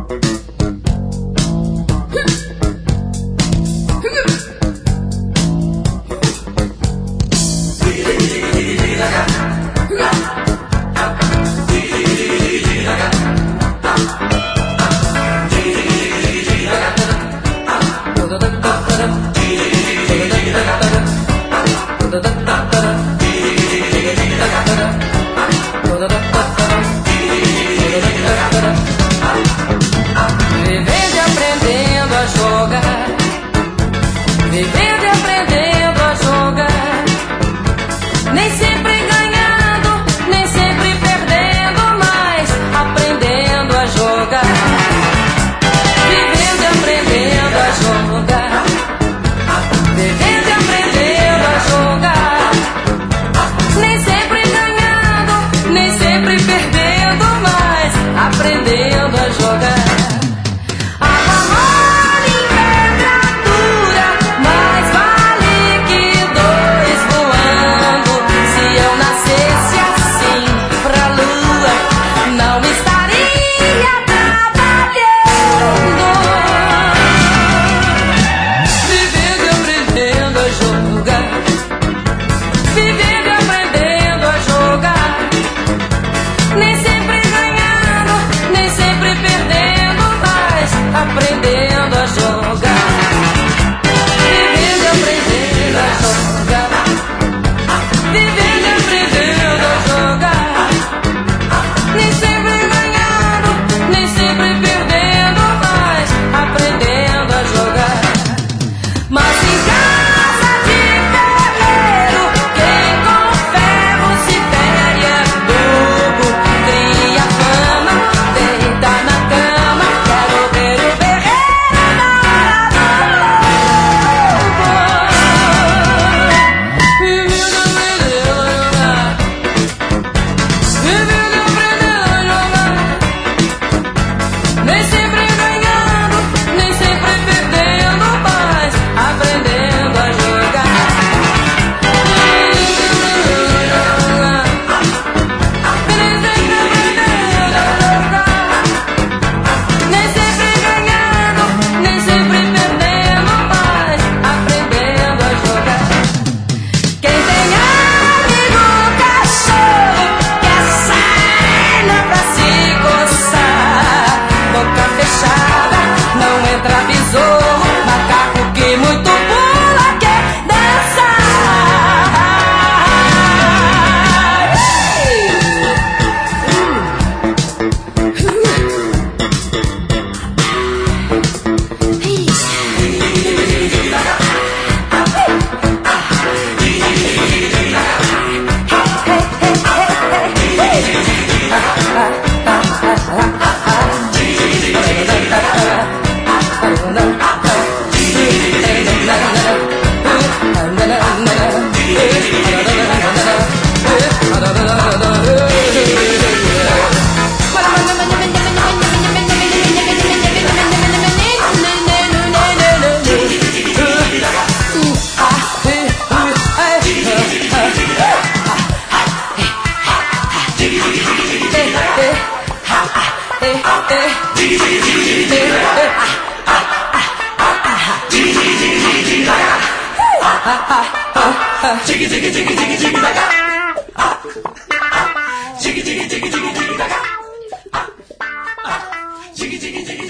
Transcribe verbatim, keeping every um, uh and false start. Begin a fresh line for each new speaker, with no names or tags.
Vivendo e aprendendo a jogar, vivendo e aprendendo a jogar, nem sempre ganhando, nem sempre perdendo, mas aprendendo a jogar. Vivendo e aprendendo a jogar, vivendo e aprendendo a jogar, nem sempre ganhando, nem sempre perdendo, mas aprendendo a jogar. Aprendendo a jogar, vivendo e aprendendo a jogar, vivendo e aprendendo a jogar, nem sempre ganhando, nem sempre perdendo, mas aprendendo a jogar. Mas em casa de ferreiro, quem com ferro se fere é bobo, cria fama, deita na cama, quero ver o nem sempre ganhando, nem sempre perdendo, mas aprendendo a jogar. Nem sempre ganhando, nem sempre perdendo, mas aprendendo a jogar. Quem tem amigo cachorro quer sair pra se coçar, boca fechada, não entra besouro, macaco que muito pula quer dançar. Jiggy jiggy jiggy jiggy jiggy daga. Jiggy jiggy jiggy jiggy jiggy daga. Jiggy jiggy jiggy.